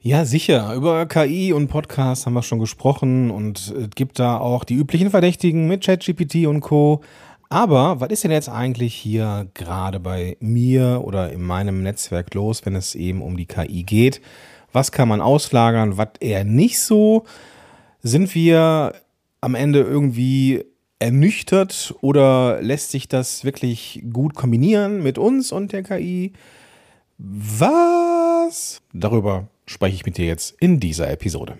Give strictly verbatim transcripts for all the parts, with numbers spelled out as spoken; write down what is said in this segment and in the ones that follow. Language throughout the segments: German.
Ja, sicher. Über K I und Podcasts haben wir schon gesprochen und es gibt da auch die üblichen Verdächtigen mit ChatGPT und Co. Aber was ist denn jetzt eigentlich hier gerade bei mir oder in meinem Netzwerk los, wenn es eben um die K I geht? Was kann man auslagern, was eher nicht so? Sind wir am Ende irgendwie ernüchtert oder lässt sich das wirklich gut kombinieren mit uns und der K I? Was? Darüber spreche ich mit dir jetzt in dieser Episode.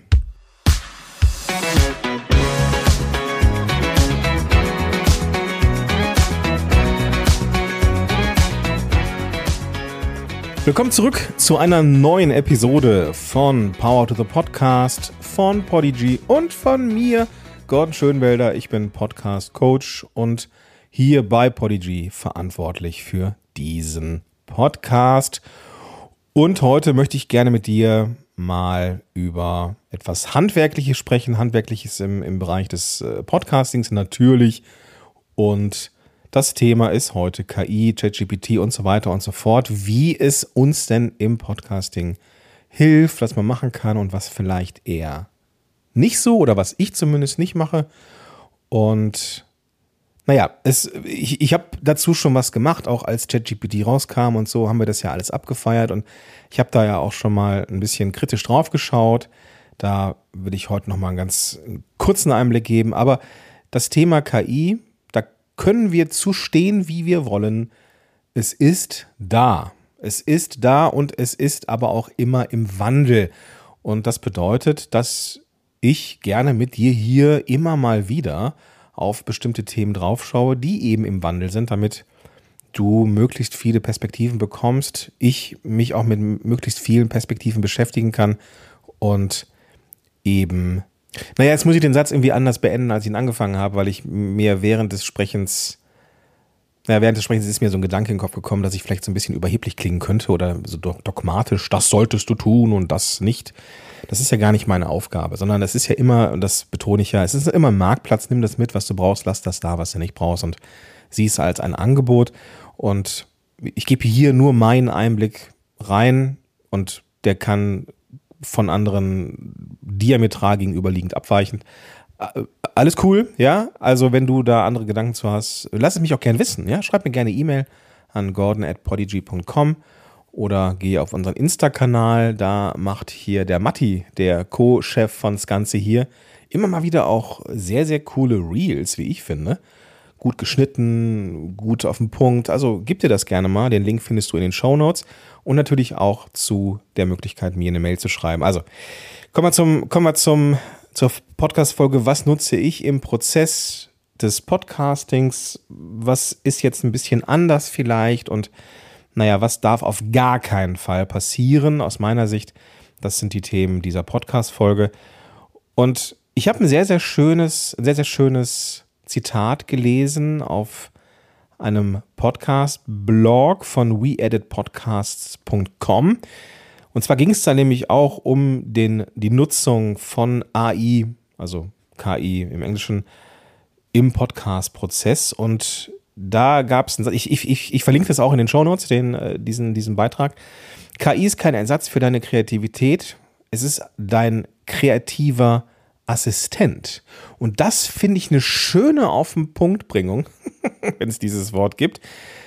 Willkommen zurück zu einer neuen Episode von Power to the Podcast von Podigy und von mir, Gordon Schönwelder. Ich bin Podcast-Coach und hier bei Podigy verantwortlich für diesen Podcast. Und heute möchte ich gerne mit dir mal über etwas Handwerkliches sprechen, Handwerkliches im, im Bereich des äh, Podcastings natürlich. Und das Thema ist heute K I, ChatGPT und so weiter und so fort, wie es uns denn im Podcasting hilft, was man machen kann und was vielleicht eher nicht so oder was ich zumindest nicht mache. Und naja, es, ich, ich habe dazu schon was gemacht, auch als ChatGPT rauskam und so, haben wir das ja alles abgefeiert und ich habe da ja auch schon mal ein bisschen kritisch drauf geschaut. Da will ich heute noch mal einen ganz kurzen Einblick geben, aber das Thema K I, da können wir zu stehen, wie wir wollen. Es ist da. Es ist da und es ist aber auch immer im Wandel. Und das bedeutet, dass ich gerne mit dir hier immer mal wieder auf bestimmte Themen draufschaue, die eben im Wandel sind, damit du möglichst viele Perspektiven bekommst, ich mich auch mit möglichst vielen Perspektiven beschäftigen kann und eben, naja, jetzt muss ich den Satz irgendwie anders beenden, als ich ihn angefangen habe, weil ich mir während des Sprechens, naja, während des Sprechens ist mir so ein Gedanke in den Kopf gekommen, dass ich vielleicht so ein bisschen überheblich klingen könnte oder so dogmatisch, das solltest du tun und das nicht. Das ist ja gar nicht meine Aufgabe, sondern das ist ja immer, und das betone ich ja, es ist immer ein Marktplatz, nimm das mit, was du brauchst, lass das da, was du nicht brauchst und sieh es als ein Angebot und ich gebe hier nur meinen Einblick rein und der kann von anderen diametral gegenüberliegend abweichend. Alles cool, ja, also wenn du da andere Gedanken zu hast, lass es mich auch gerne wissen, ja, schreib mir gerne E-Mail an gordon at podigy punkt com. Oder gehe auf unseren Insta-Kanal, da macht hier der Matti, der Co-Chef von das Ganze hier, immer mal wieder auch sehr, sehr coole Reels, wie ich finde. Gut geschnitten, gut auf den Punkt, also gib dir das gerne mal, den Link findest du in den Shownotes und natürlich auch zu der Möglichkeit, mir eine Mail zu schreiben. Also kommen wir zum, kommen wir zum, zur Podcast-Folge, was nutze ich im Prozess des Podcastings, was ist jetzt ein bisschen anders vielleicht und naja, was darf auf gar keinen Fall passieren, aus meiner Sicht? Das sind die Themen dieser Podcast-Folge. Und ich habe ein sehr, sehr schönes, ein sehr, sehr schönes Zitat gelesen auf einem Podcast-Blog von we edit podcasts punkt com. Und zwar ging es da nämlich auch um den, die Nutzung von A I, also K I im Englischen, im Podcast-Prozess. Und da gab es, ich, ich, ich, ich verlinke das auch in den Shownotes, den, diesen, diesen Beitrag. K I ist kein Ersatz für deine Kreativität. Es ist dein kreativer Assistent. Und das finde ich eine schöne auf den Punktbringung, wenn es dieses Wort gibt,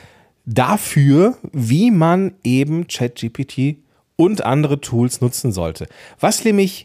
dafür, wie man eben ChatGPT und andere Tools nutzen sollte. Was nämlich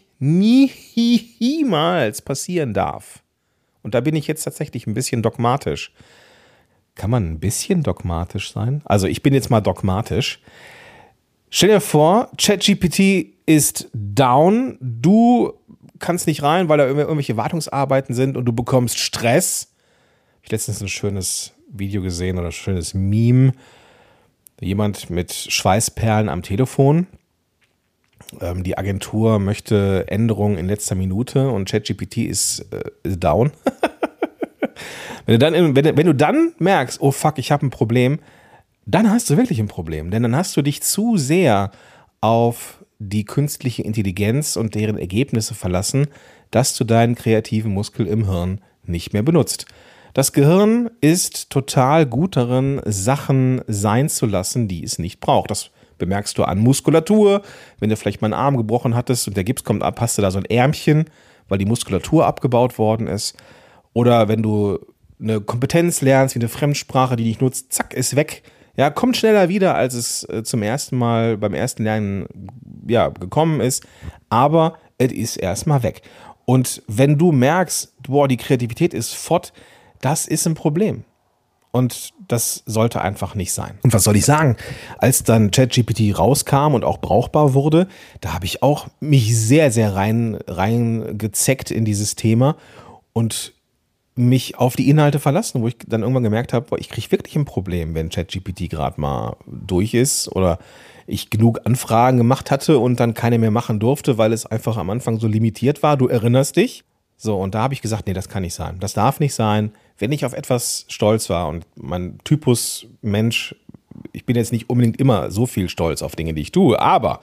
niemals passieren darf. Und da bin ich jetzt tatsächlich ein bisschen dogmatisch. Kann man ein bisschen dogmatisch sein? Also ich bin jetzt mal dogmatisch. Stell dir vor, ChatGPT ist down, du kannst nicht rein, weil da irgendwelche Wartungsarbeiten sind und du bekommst Stress. Ich habe letztens ein schönes Video gesehen oder ein schönes Meme. Jemand mit Schweißperlen am Telefon. Ähm, die Agentur möchte Änderungen in letzter Minute und ChatGPT ist, äh, ist down. Wenn du dann, wenn, wenn du dann merkst, oh fuck, ich habe ein Problem, dann hast du wirklich ein Problem. Denn dann hast du dich zu sehr auf die künstliche Intelligenz und deren Ergebnisse verlassen, dass du deinen kreativen Muskel im Hirn nicht mehr benutzt. Das Gehirn ist total gut darin, Sachen sein zu lassen, die es nicht braucht. Das bemerkst du an Muskulatur. Wenn du vielleicht mal einen Arm gebrochen hattest und der Gips kommt ab, hast du da so ein Ärmchen, weil die Muskulatur abgebaut worden ist. Oder wenn du eine Kompetenz lernst, wie eine Fremdsprache, die dich nutzt, zack, ist weg. Ja, kommt schneller wieder, als es zum ersten Mal beim ersten Lernen ja, gekommen ist. Aber es ist erstmal weg. Und wenn du merkst, boah, die Kreativität ist fort, das ist ein Problem. Und das sollte einfach nicht sein. Und was soll ich sagen? Als dann ChatGPT rauskam und auch brauchbar wurde, da habe ich auch mich sehr, sehr rein, rein gezeckt in dieses Thema und mich auf die Inhalte verlassen, wo ich dann irgendwann gemerkt habe, boah, ich kriege wirklich ein Problem, wenn ChatGPT gerade mal durch ist oder ich genug Anfragen gemacht hatte und dann keine mehr machen durfte, weil es einfach am Anfang so limitiert war. Du erinnerst dich? So, und da habe ich gesagt, nee, das kann nicht sein. Das darf nicht sein. Wenn ich auf etwas stolz war und mein Typus Mensch, ich bin jetzt nicht unbedingt immer so viel stolz auf Dinge, die ich tue, aber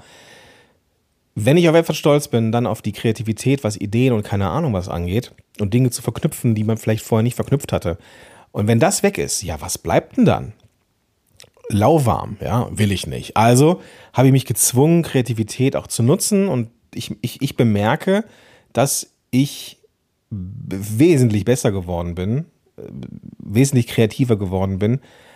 wenn ich auf etwas stolz bin, dann auf die Kreativität, was Ideen und keine Ahnung was angeht und Dinge zu verknüpfen, die man vielleicht vorher nicht verknüpft hatte. Und wenn das weg ist, ja, was bleibt denn dann? Lauwarm, ja, will ich nicht. Also habe ich mich gezwungen, Kreativität auch zu nutzen und ich, ich, ich bemerke, dass ich wesentlich besser geworden bin, wesentlich kreativer geworden bin,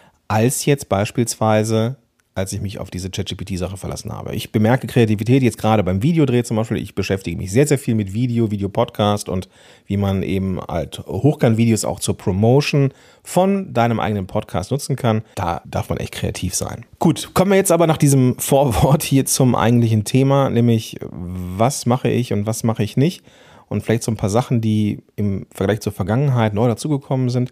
als jetzt beispielsweise, als ich mich auf diese ChatGPT-Sache verlassen habe. Ich bemerke Kreativität jetzt gerade beim Videodreh zum Beispiel. Ich beschäftige mich sehr, sehr viel mit Video, Videopodcast und wie man eben halt Hochkant-Videos auch zur Promotion von deinem eigenen Podcast nutzen kann. Da darf man echt kreativ sein. Gut, kommen wir jetzt aber nach diesem Vorwort hier zum eigentlichen Thema, nämlich was mache ich und was mache ich nicht und vielleicht so ein paar Sachen, die im Vergleich zur Vergangenheit neu dazugekommen sind.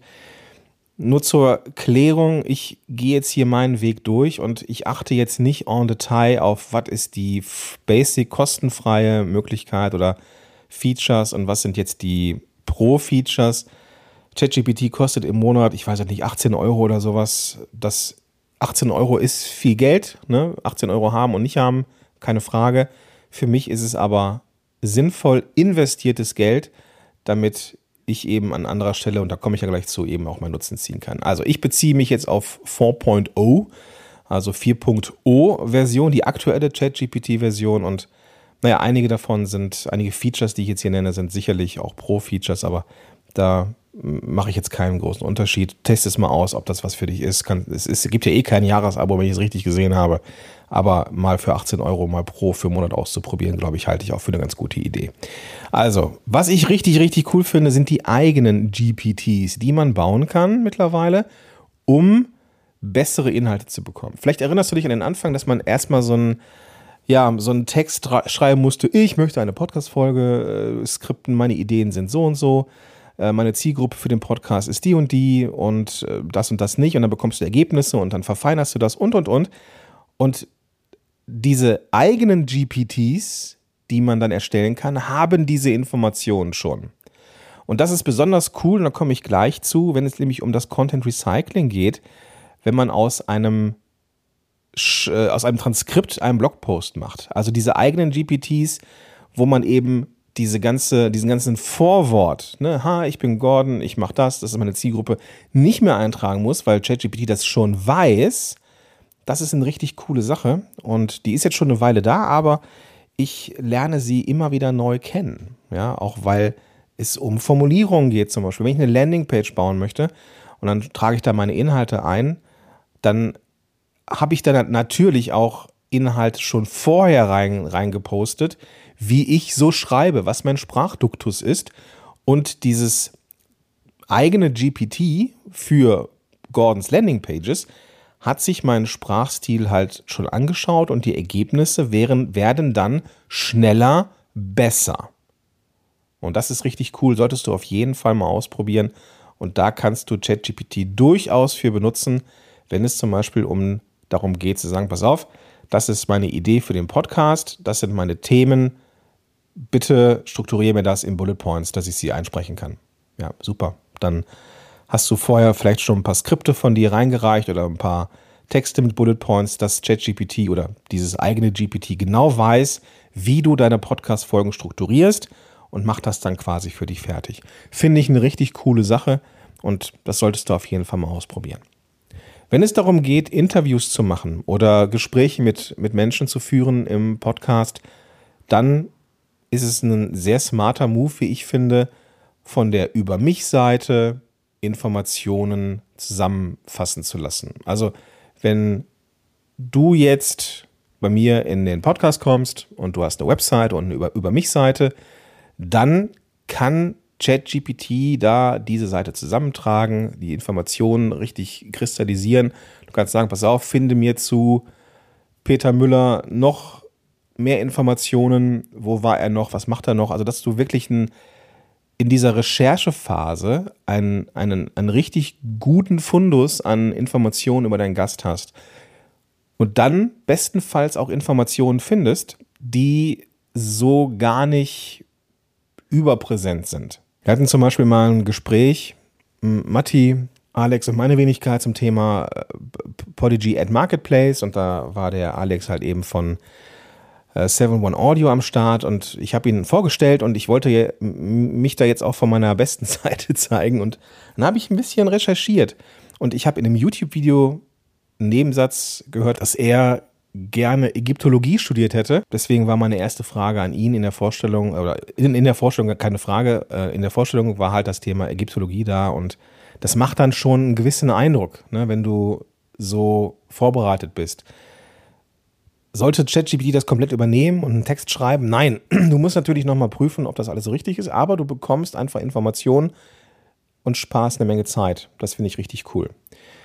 Nur zur Klärung, ich gehe jetzt hier meinen Weg durch und ich achte jetzt nicht en Detail auf, was ist die basic kostenfreie Möglichkeit oder Features und was sind jetzt die Pro-Features. ChatGPT kostet im Monat, ich weiß nicht, achtzehn Euro oder sowas. Das achtzehn Euro ist viel Geld, ne? achtzehn Euro haben und nicht haben, keine Frage. Für mich ist es aber sinnvoll investiertes Geld, damit ich eben an anderer Stelle, und da komme ich ja gleich zu, eben auch meinen Nutzen ziehen kann. Also ich beziehe mich jetzt auf vier Punkt null, also vier Punkt null Version, die aktuelle ChatGPT-Version und naja, einige davon sind, einige Features, die ich jetzt hier nenne, sind sicherlich auch Pro-Features, aber da mache ich jetzt keinen großen Unterschied. Test es mal aus, ob das was für dich ist. Kann, es, ist, es gibt ja eh kein Jahresabo, wenn ich es richtig gesehen habe, aber mal für achtzehn Euro mal pro für einen Monat auszuprobieren, glaube ich, halte ich auch für eine ganz gute Idee. Also, was ich richtig, richtig cool finde, sind die eigenen G P Ts, die man bauen kann mittlerweile, um bessere Inhalte zu bekommen. Vielleicht erinnerst du dich an den Anfang, dass man erstmal so einen, ja, so einen Text schreiben musste, ich möchte eine Podcast-Folge äh, skripten, meine Ideen sind so und so, äh, meine Zielgruppe für den Podcast ist die und die und äh, das und das nicht und dann bekommst du Ergebnisse und dann verfeinerst du das und und und. Und diese eigenen G P Ts, die man dann erstellen kann, haben diese Informationen schon. Und das ist besonders cool, und da komme ich gleich zu, wenn es nämlich um das Content Recycling geht, wenn man aus einem, äh, aus einem Transkript einen Blogpost macht. Also diese eigenen G P Ts, wo man eben diese ganze, diesen ganzen Vorwort, ne, ha, ich bin Gordon, ich mache das, das ist meine Zielgruppe, nicht mehr eintragen muss, weil ChatGPT das schon weiß. Das ist eine richtig coole Sache und die ist jetzt schon eine Weile da, aber ich lerne sie immer wieder neu kennen. Ja, auch weil es um Formulierungen geht zum Beispiel. Wenn ich eine Landingpage bauen möchte und dann trage ich da meine Inhalte ein, dann habe ich dann natürlich auch Inhalte schon vorher rein, reingepostet, wie ich so schreibe, was mein Sprachduktus ist. Und dieses eigene G P T für Gordons Landingpages hat sich mein Sprachstil halt schon angeschaut und die Ergebnisse wären, werden dann schneller besser. Und das ist richtig cool, solltest du auf jeden Fall mal ausprobieren. Und da kannst du ChatGPT durchaus für benutzen, wenn es zum Beispiel um darum geht zu sagen, pass auf, das ist meine Idee für den Podcast, das sind meine Themen, bitte strukturiere mir das in Bullet Points, dass ich sie einsprechen kann. Ja, super. Dann hast du vorher vielleicht schon ein paar Skripte von dir reingereicht oder ein paar Texte mit Bullet Points, dass ChatGPT oder dieses eigene G P T genau weiß, wie du deine Podcast-Folgen strukturierst und macht das dann quasi für dich fertig. Finde ich eine richtig coole Sache und das solltest du auf jeden Fall mal ausprobieren. Wenn es darum geht, Interviews zu machen oder Gespräche mit, mit Menschen zu führen im Podcast, dann ist es ein sehr smarter Move, wie ich finde, von der Über-mich-Seite Informationen zusammenfassen zu lassen. Also wenn du jetzt bei mir in den Podcast kommst und du hast eine Website und eine Über- Über-mich-Seite, dann kann ChatGPT da diese Seite zusammentragen, die Informationen richtig kristallisieren. Du kannst sagen, pass auf, finde mir zu Peter Müller noch mehr Informationen, wo war er noch, was macht er noch, also dass du wirklich ein, in dieser Recherchephase einen, einen, einen richtig guten Fundus an Informationen über deinen Gast hast und dann bestenfalls auch Informationen findest, die so gar nicht überpräsent sind. Wir hatten zum Beispiel mal ein Gespräch, Matti, Alex und meine Wenigkeit zum Thema Podigy at Marketplace, und da war der Alex halt eben von seven one Audio am Start und ich habe ihn vorgestellt und ich wollte mich da jetzt auch von meiner besten Seite zeigen und dann habe ich ein bisschen recherchiert und ich habe in einem YouTube-Video einen Nebensatz gehört, dass er gerne Ägyptologie studiert hätte. Deswegen war meine erste Frage an ihn in der Vorstellung, oder in, in der Vorstellung keine Frage, in der Vorstellung war halt das Thema Ägyptologie da und das macht dann schon einen gewissen Eindruck, ne, wenn du so vorbereitet bist. Sollte ChatGPT das komplett übernehmen und einen Text schreiben? Nein, du musst natürlich nochmal prüfen, ob das alles so richtig ist, aber du bekommst einfach Informationen und sparst eine Menge Zeit. Das finde ich richtig cool.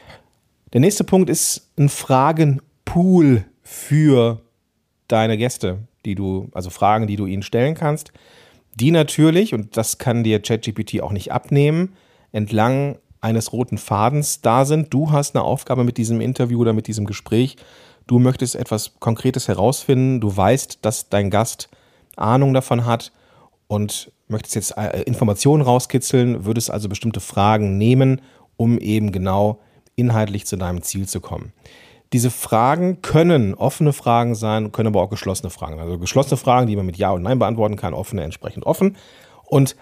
Der nächste Punkt ist ein Fragenpool für deine Gäste, die du, also Fragen, die du ihnen stellen kannst, die natürlich, und das kann dir ChatGPT auch nicht abnehmen, entlang eines roten Fadens da sind. Du hast eine Aufgabe mit diesem Interview oder mit diesem Gespräch. Du möchtest etwas Konkretes herausfinden. Du weißt, dass dein Gast Ahnung davon hat und möchtest jetzt Informationen rauskitzeln, würdest also bestimmte Fragen nehmen, um eben genau inhaltlich zu deinem Ziel zu kommen. Diese Fragen können offene Fragen sein, können aber auch geschlossene Fragen sein. Also geschlossene Fragen, die man mit Ja und Nein beantworten kann, offene entsprechend offen. Und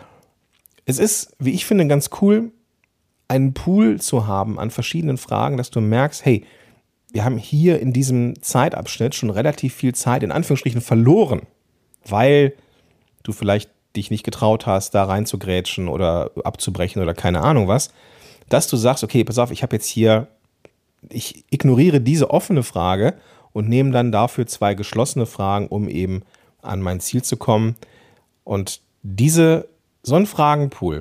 es ist, wie ich finde, ganz cool, einen Pool zu haben an verschiedenen Fragen, dass du merkst, hey, wir haben hier in diesem Zeitabschnitt schon relativ viel Zeit in Anführungsstrichen verloren, weil du vielleicht dich nicht getraut hast, da rein zu grätschen oder abzubrechen oder keine Ahnung was, dass du sagst, okay, pass auf, ich habe jetzt hier, ich ignoriere diese offene Frage und nehme dann dafür zwei geschlossene Fragen, um eben an mein Ziel zu kommen. Und diese, so ein Fragenpool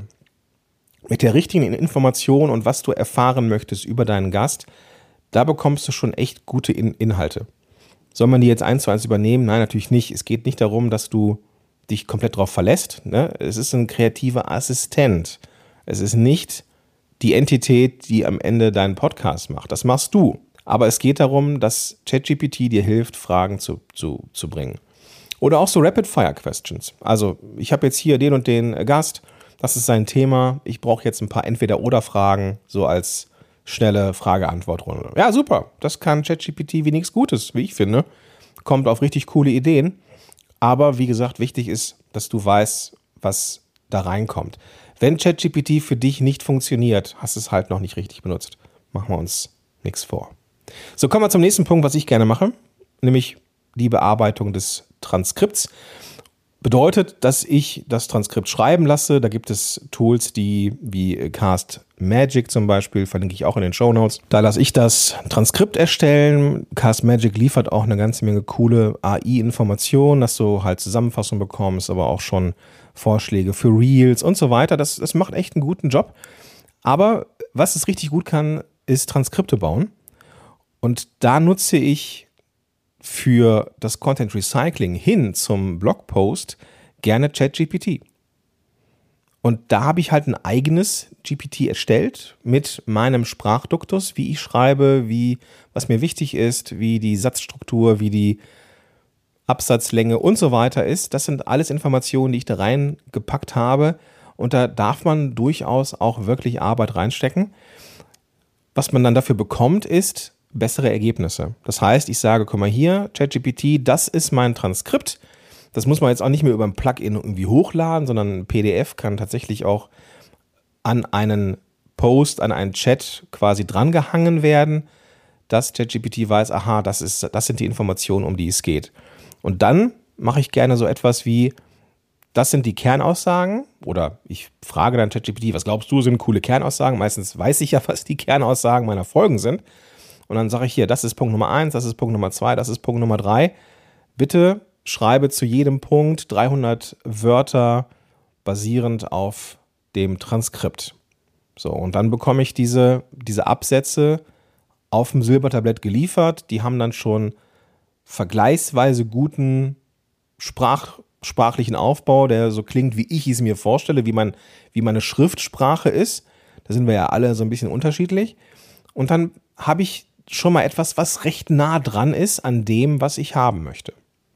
mit der richtigen Information und was du erfahren möchtest über deinen Gast, da bekommst du schon echt gute In- Inhalte. Soll man die jetzt eins zu eins übernehmen? Nein, natürlich nicht. Es geht nicht darum, dass du dich komplett drauf verlässt. Ne? Es ist ein kreativer Assistent. Es ist nicht die Entität, die am Ende deinen Podcast macht. Das machst du. Aber es geht darum, dass ChatGPT dir hilft, Fragen zu, zu, zu bringen. Oder auch so Rapid-Fire-Questions. Also ich habe jetzt hier den und den Gast. Das ist sein Thema. Ich brauche jetzt ein paar Entweder-Oder-Fragen, so als schnelle Frage-Antwort-Runde. Ja, super. Das kann ChatGPT wie nichts Gutes, wie ich finde. Kommt auf richtig coole Ideen. Aber wie gesagt, wichtig ist, dass du weißt, was da reinkommt. Wenn ChatGPT für dich nicht funktioniert, hast du es halt noch nicht richtig benutzt. Machen wir uns nichts vor. So, kommen wir zum nächsten Punkt, was ich gerne mache, nämlich die Bearbeitung des Transkripts. Bedeutet, dass ich das Transkript schreiben lasse. Da gibt es Tools, die wie Cast Magic zum Beispiel, verlinke ich auch in den Shownotes. Da lasse ich das Transkript erstellen. Cast Magic liefert auch eine ganze Menge coole A I-Informationen, dass du halt Zusammenfassungen bekommst, aber auch schon Vorschläge für Reels und so weiter. Das, das macht echt einen guten Job. Aber was es richtig gut kann, ist Transkripte bauen. Und da nutze ich für das Content Recycling hin zum Blogpost gerne ChatGPT. Und da habe ich halt ein eigenes G P T erstellt mit meinem Sprachduktus, wie ich schreibe, wie, was mir wichtig ist, wie die Satzstruktur, wie die Absatzlänge und so weiter ist. Das sind alles Informationen, die ich da reingepackt habe. Und da darf man durchaus auch wirklich Arbeit reinstecken. Was man dann dafür bekommt, ist bessere Ergebnisse. Das heißt, ich sage, guck mal hier, ChatGPT, das ist mein Transkript. Das muss man jetzt auch nicht mehr über ein Plugin irgendwie hochladen, sondern ein P D F kann tatsächlich auch an einen Post an einen Chat quasi drangehangen werden, dass ChatGPT weiß, aha, das ist, das sind die Informationen, um die es geht. Und dann mache ich gerne so etwas wie, das sind die Kernaussagen, oder ich frage dann ChatGPT, was glaubst du, sind coole Kernaussagen? Meistens weiß ich ja, was die Kernaussagen meiner Folgen sind. Und dann sage ich hier, das ist Punkt Nummer eins, das ist Punkt Nummer zwei, das ist Punkt Nummer drei. Bitte schreibe zu jedem Punkt dreihundert Wörter basierend auf dem Transkript. So, und dann bekomme ich diese, diese Absätze auf dem Silbertablett geliefert. Die haben dann schon vergleichsweise guten Sprach, sprachlichen Aufbau, der so klingt, wie ich es mir vorstelle, wie, man, wie meine Schriftsprache ist. Da sind wir ja alle so ein bisschen unterschiedlich. Und dann habe ich schon mal etwas, was recht nah dran ist an dem, was ich haben möchte.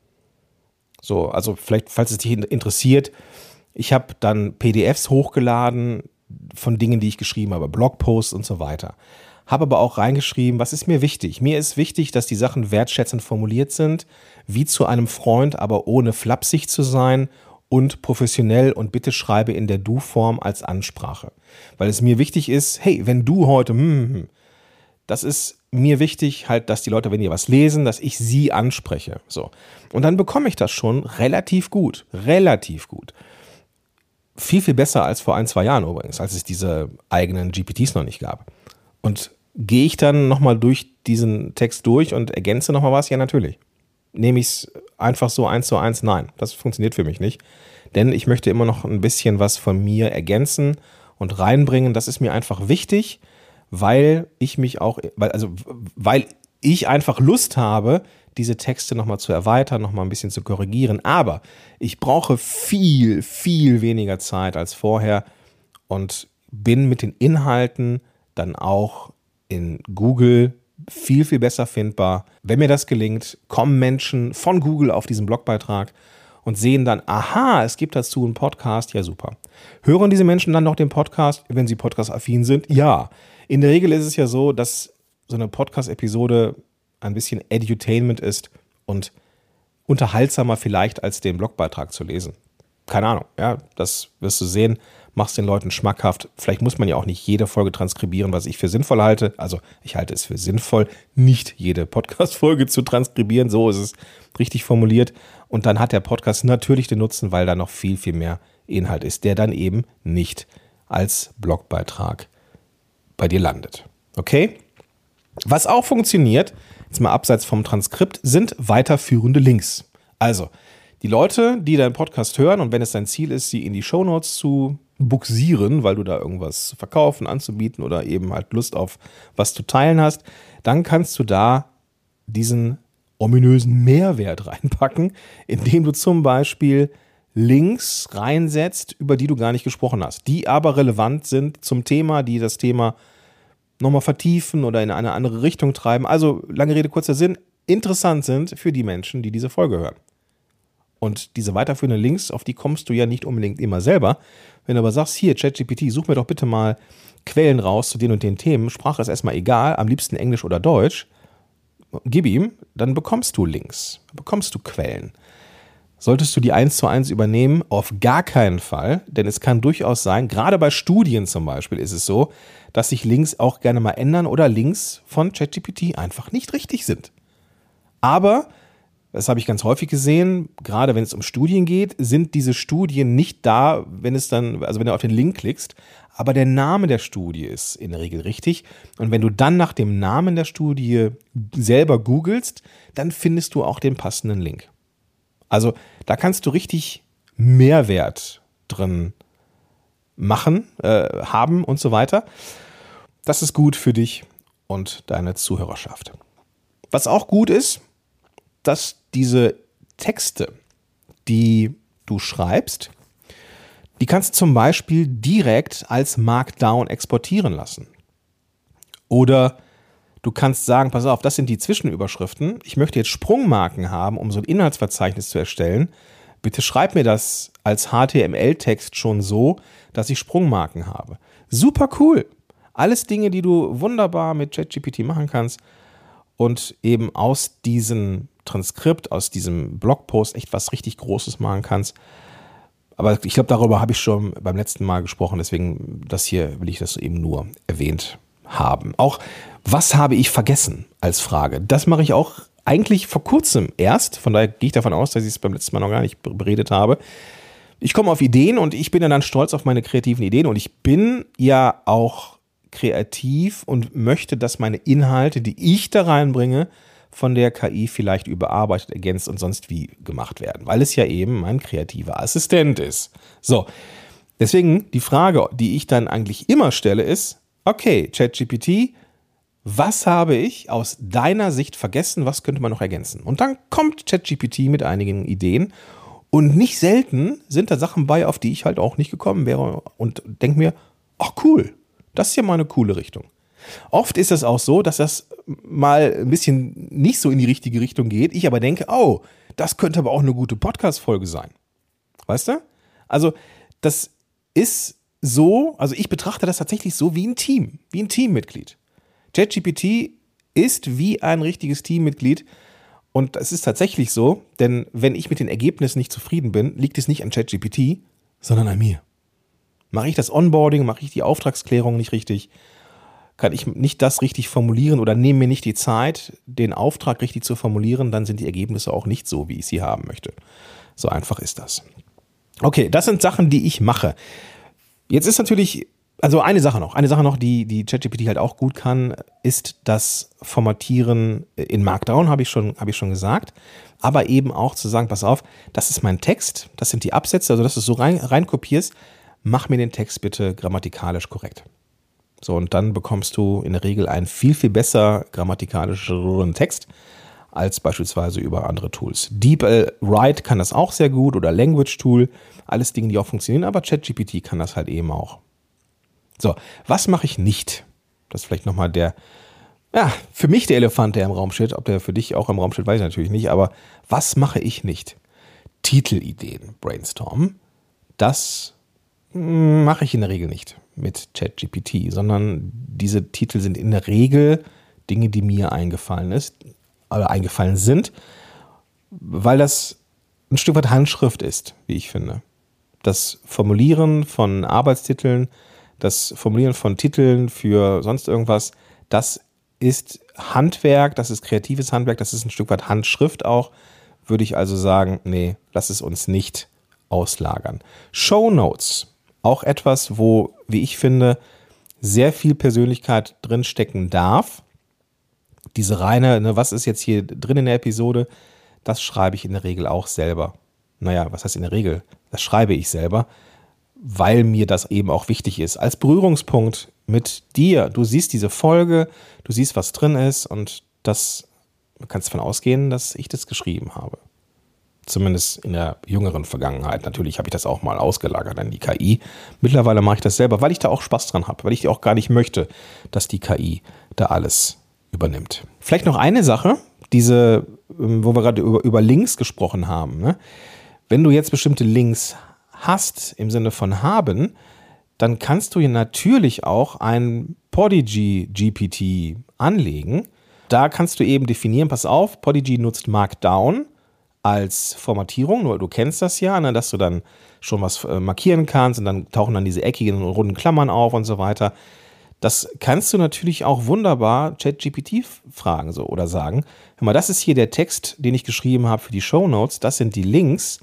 So, also vielleicht, falls es dich interessiert, ich habe dann P D Fs hochgeladen von Dingen, die ich geschrieben habe, Blogposts und so weiter. Habe aber auch reingeschrieben, was ist mir wichtig? Mir ist wichtig, dass die Sachen wertschätzend formuliert sind, wie zu einem Freund, aber ohne flapsig zu sein und professionell, und bitte schreibe in der Du-Form als Ansprache. Weil es mir wichtig ist, hey, wenn du heute, hm, hm, das ist mir wichtig, halt, dass die Leute, wenn die was lesen, dass ich sie anspreche. So. Und dann bekomme ich das schon relativ gut, relativ gut. Viel, viel besser als vor ein, zwei Jahren übrigens, als es diese eigenen G P Ts noch nicht gab. Und gehe ich dann nochmal durch diesen Text durch und ergänze nochmal was? Ja, natürlich. Nehme ich es einfach so eins zu eins? Nein, das funktioniert für mich nicht. Denn ich möchte immer noch ein bisschen was von mir ergänzen und reinbringen. Das ist mir einfach wichtig, weil ich mich auch, weil, also, weil ich einfach Lust habe, diese Texte nochmal zu erweitern, nochmal ein bisschen zu korrigieren. Aber ich brauche viel, viel weniger Zeit als vorher und bin mit den Inhalten dann auch in Google viel, viel besser findbar. Wenn mir das gelingt, kommen Menschen von Google auf diesen Blogbeitrag und sehen dann, aha, es gibt dazu einen Podcast, ja super. Hören diese Menschen dann noch den Podcast, wenn sie podcast-affin sind? Ja. In der Regel ist es ja so, dass so eine Podcast-Episode ein bisschen Edutainment ist und unterhaltsamer vielleicht als den Blogbeitrag zu lesen. Keine Ahnung, ja, das wirst du sehen, machst den Leuten schmackhaft. Vielleicht muss man ja auch nicht jede Folge transkribieren, was ich für sinnvoll halte. Also ich halte es für sinnvoll, nicht jede Podcast-Folge zu transkribieren, so ist es richtig formuliert. Und dann hat der Podcast natürlich den Nutzen, weil da noch viel, viel mehr Inhalt ist, der dann eben nicht als Blogbeitrag bei dir landet. Okay? Was auch funktioniert, jetzt mal abseits vom Transkript, sind weiterführende Links. Also, die Leute, die deinen Podcast hören und wenn es dein Ziel ist, sie in die Shownotes zu buxieren, weil du da irgendwas zu verkaufen, anzubieten oder eben halt Lust auf was zu teilen hast, dann kannst du da diesen ominösen Mehrwert reinpacken, indem du zum Beispiel Links reinsetzt, über die du gar nicht gesprochen hast, die aber relevant sind zum Thema, die das Thema nochmal vertiefen oder in eine andere Richtung treiben. Also, lange Rede, kurzer Sinn, interessant sind für die Menschen, die diese Folge hören. Und diese weiterführenden Links, auf die kommst du ja nicht unbedingt immer selber. Wenn du aber sagst, hier, ChatGPT, such mir doch bitte mal Quellen raus zu den und den Themen, Sprache ist erstmal egal, am liebsten Englisch oder Deutsch, gib ihm, dann bekommst du Links, bekommst du Quellen. Solltest du die eins zu eins übernehmen? Auf gar keinen Fall, denn es kann durchaus sein, gerade bei Studien zum Beispiel ist es so, dass sich Links auch gerne mal ändern oder Links von ChatGPT einfach nicht richtig sind. Aber, das habe ich ganz häufig gesehen, gerade wenn es um Studien geht, sind diese Studien nicht da, wenn es dann, also wenn du auf den Link klickst, aber der Name der Studie ist in der Regel richtig. Und wenn du dann nach dem Namen der Studie selber googelst, dann findest du auch den passenden Link. Also da kannst du richtig Mehrwert drin machen, äh, haben und so weiter. Das ist gut für dich und deine Zuhörerschaft. Was auch gut ist, dass diese Texte, die du schreibst, die kannst du zum Beispiel direkt als Markdown exportieren lassen. Oder du kannst sagen, pass auf, das sind die Zwischenüberschriften. Ich möchte jetzt Sprungmarken haben, um so ein Inhaltsverzeichnis zu erstellen. Bitte schreib mir das als H T M L-Text schon so, dass ich Sprungmarken habe. Super cool. Alles Dinge, die du wunderbar mit ChatGPT machen kannst und eben aus diesem Transkript, aus diesem Blogpost echt was richtig Großes machen kannst. Aber ich glaube, darüber habe ich schon beim letzten Mal gesprochen, deswegen das hier will ich das eben nur erwähnt haben. Auch was habe ich vergessen als Frage? Das mache ich auch eigentlich vor kurzem erst, von daher gehe ich davon aus, dass ich es beim letzten Mal noch gar nicht beredet habe. Ich komme auf Ideen und ich bin ja dann stolz auf meine kreativen Ideen und ich bin ja auch kreativ und möchte, dass meine Inhalte, die ich da reinbringe, von der K I vielleicht überarbeitet, ergänzt und sonst wie gemacht werden, weil es ja eben mein kreativer Assistent ist. So, deswegen die Frage, die ich dann eigentlich immer stelle, ist, okay, ChatGPT, was habe ich aus deiner Sicht vergessen, was könnte man noch ergänzen? Und dann kommt ChatGPT mit einigen Ideen und nicht selten sind da Sachen bei, auf die ich halt auch nicht gekommen wäre und denke mir, ach cool, das ist ja mal eine coole Richtung. Oft ist es auch so, dass das mal ein bisschen nicht so in die richtige Richtung geht, ich aber denke, oh, das könnte aber auch eine gute Podcast-Folge sein. Weißt du? Also das ist so, also ich betrachte das tatsächlich so wie ein Team, wie ein Teammitglied. ChatGPT ist wie ein richtiges Teammitglied und es ist tatsächlich so, denn wenn ich mit den Ergebnissen nicht zufrieden bin, liegt es nicht an ChatGPT, sondern an mir. Mache ich das Onboarding, mache ich die Auftragsklärung nicht richtig, kann ich nicht das richtig formulieren oder nehme mir nicht die Zeit, den Auftrag richtig zu formulieren, dann sind die Ergebnisse auch nicht so, wie ich sie haben möchte. So einfach ist das. Okay, das sind Sachen, die ich mache. Jetzt ist natürlich, also eine Sache noch, eine Sache noch, die, die ChatGPT halt auch gut kann, ist das Formatieren in Markdown, habe ich schon, habe ich schon gesagt. Aber eben auch zu sagen, pass auf, das ist mein Text, das sind die Absätze, also dass du es so rein, rein kopierst, mach mir den Text bitte grammatikalisch korrekt. So, und dann bekommst du in der Regel einen viel, viel besser grammatikalischeren Text als beispielsweise über andere Tools. DeepL-Write kann das auch sehr gut oder Language Tool, alles Dinge, die auch funktionieren, aber ChatGPT kann das halt eben auch. So, was mache ich nicht? Das ist vielleicht nochmal der, ja, für mich der Elefant, der im Raum steht. Ob der für dich auch im Raum steht, weiß ich natürlich nicht, aber was mache ich nicht? Titelideen brainstormen, das mache ich in der Regel nicht mit ChatGPT, sondern diese Titel sind in der Regel Dinge, die mir eingefallen ist oder eingefallen sind, weil das ein Stück weit Handschrift ist, wie ich finde. Das Formulieren von Arbeitstiteln, das Formulieren von Titeln für sonst irgendwas, das ist Handwerk, das ist kreatives Handwerk, das ist ein Stück weit Handschrift auch, würde ich also sagen, nee, lass es uns nicht auslagern. Shownotes, auch etwas, wo, wie ich finde, sehr viel Persönlichkeit drinstecken darf. Diese reine, ne, was ist jetzt hier drin in der Episode, das schreibe ich in der Regel auch selber. Naja, was heißt in der Regel? Das schreibe ich selber, weil mir das eben auch wichtig ist. Als Berührungspunkt mit dir. Du siehst diese Folge, du siehst, was drin ist und das, du kannst davon ausgehen, dass ich das geschrieben habe. Zumindest in der jüngeren Vergangenheit. Natürlich habe ich das auch mal ausgelagert an die K I. Mittlerweile mache ich das selber, weil ich da auch Spaß dran habe, weil ich auch gar nicht möchte, dass die K I da alles übernimmt. Vielleicht noch eine Sache, diese, wo wir gerade über, über Links gesprochen haben. Ne? Wenn du jetzt bestimmte Links hast, im Sinne von haben, dann kannst du hier natürlich auch ein Podigy G P T anlegen. Da kannst du eben definieren, pass auf, Podigy nutzt Markdown als Formatierung, nur du kennst das ja, ne, dass du dann schon was äh, markieren kannst und dann tauchen dann diese eckigen und runden Klammern auf und so weiter. Das kannst du natürlich auch wunderbar ChatGPT fragen so oder sagen, hör mal, das ist hier der Text, den ich geschrieben habe für die Shownotes, das sind die Links,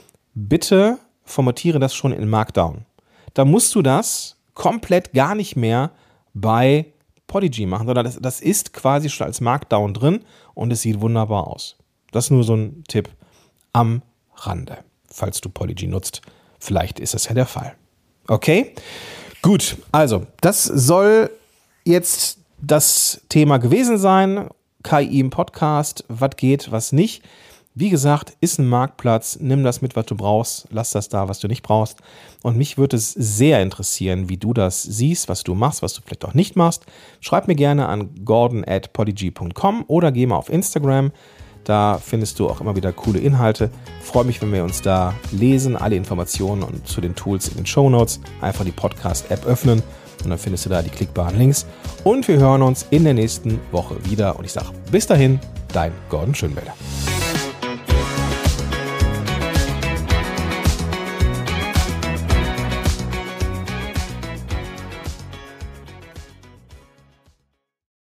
bitte formatiere das schon in Markdown. Da musst du das komplett gar nicht mehr bei Podigy machen, sondern das, das ist quasi schon als Markdown drin und es sieht wunderbar aus. Das ist nur so ein Tipp am Rande, falls du Podigy nutzt. Vielleicht ist das ja der Fall. Okay, gut. Also, das soll jetzt das Thema gewesen sein. K I im Podcast, was geht, was nicht. Wie gesagt, ist ein Marktplatz. Nimm das mit, was du brauchst. Lass das da, was du nicht brauchst. Und mich würde es sehr interessieren, wie du das siehst, was du machst, was du vielleicht auch nicht machst. Schreib mir gerne an gordon at podigy punkt com oder geh mal auf Instagram. Da findest du auch immer wieder coole Inhalte. Freue mich, wenn wir uns da lesen. Alle Informationen und zu den Tools in den Shownotes. Einfach die Podcast-App öffnen und dann findest du da die klickbaren Links. Und wir hören uns in der nächsten Woche wieder. Und ich sage bis dahin, dein Gordon Schönwelder.